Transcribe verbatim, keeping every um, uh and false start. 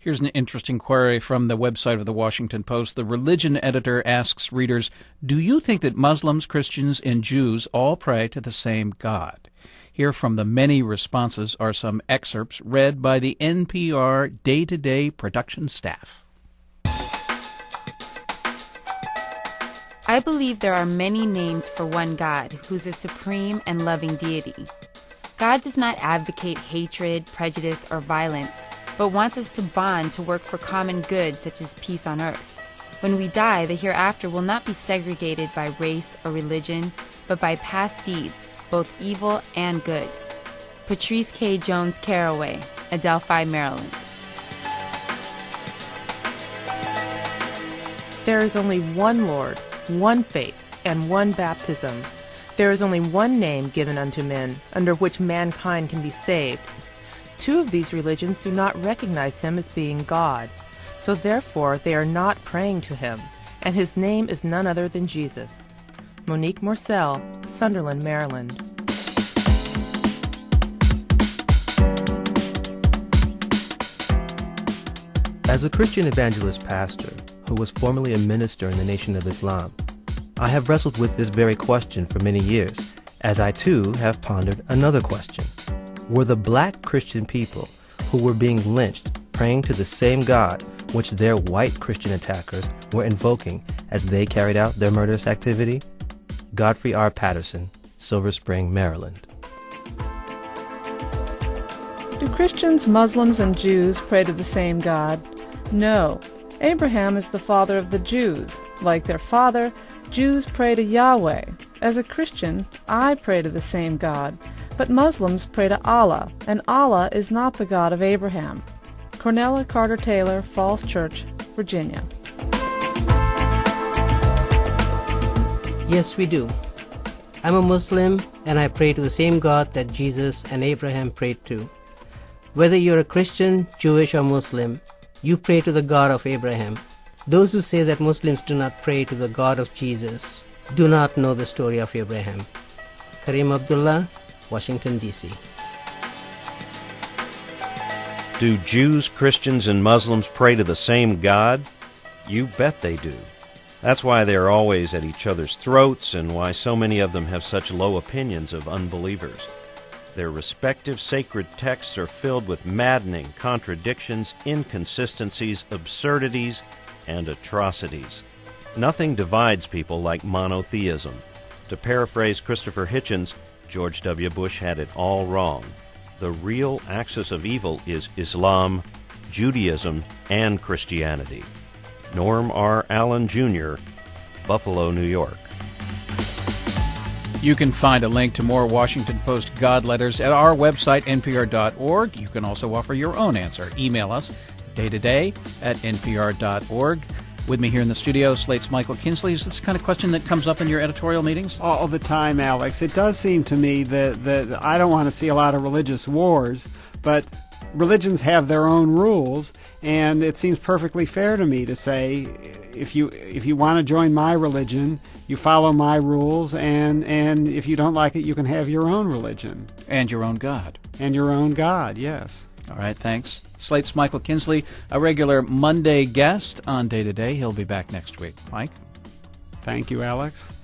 Here's an interesting query from the website of the Washington Post. The religion editor asks readers, do you think that Muslims, Christians, and Jews all pray to the same God? Here from the many responses are some excerpts read by the N P R day-to-day production staff. I believe there are many names for one God, who's a supreme and loving deity. God does not advocate hatred, prejudice, or violence, but wants us to bond to work for common good such as peace on earth. When we die, the hereafter will not be segregated by race or religion, but by past deeds, both evil and good. Patrice K. Jones Carraway, Adelphi, Maryland. There is only one Lord, one faith, and one baptism. There is only one name given unto men, under which mankind can be saved. Two of these religions do not recognize him as being God, so therefore they are not praying to him, and his name is none other than Jesus. Monique Morcell, Sunderland, Maryland. As a Christian evangelist pastor who was formerly a minister in the Nation of Islam, I have wrestled with this very question for many years, as I too have pondered another question. Were the black Christian people who were being lynched praying to the same God which their white Christian attackers were invoking as they carried out their murderous activity? Godfrey R. Patterson, Silver Spring, Maryland. Do Christians, Muslims, and Jews pray to the same God? No. Abraham is the father of the Jews. Like their father, Jews pray to Yahweh. As a Christian, I pray to the same God. But Muslims pray to Allah, and Allah is not the God of Abraham. Cornella Carter Taylor, Falls Church, Virginia. Yes, we do. I'm a Muslim, and I pray to the same God that Jesus and Abraham prayed to. Whether you're a Christian, Jewish, or Muslim, you pray to the God of Abraham. Those who say that Muslims do not pray to the God of Jesus do not know the story of Abraham. Kareem Abdullah, Washington, D C Do Jews, Christians, and Muslims pray to the same God? You bet they do. That's why they're always at each other's throats and why so many of them have such low opinions of unbelievers. Their respective sacred texts are filled with maddening contradictions, inconsistencies, absurdities, and atrocities. Nothing divides people like monotheism. To paraphrase Christopher Hitchens, George W. Bush had it all wrong. The real axis of evil is Islam, Judaism, and Christianity. Norm R. Allen, Junior, Buffalo, New York. You can find a link to more Washington Post God letters at our website, N P R dot org. You can also offer your own answer. Email us, day to day at N P R dot org. With me here in the studio, Slate's Michael Kinsley. Is this the kind of question that comes up in your editorial meetings? All the time, Alex. It does seem to me that, that I don't want to see a lot of religious wars, but religions have their own rules, and it seems perfectly fair to me to say, if you if you want to join my religion, you follow my rules, and, and if you don't like it, you can have your own religion. And your own God. And your own God, yes. All right, thanks. Slate's Michael Kinsley, a regular Monday guest on Day to Day. He'll be back next week. Mike? Thank you, Alex.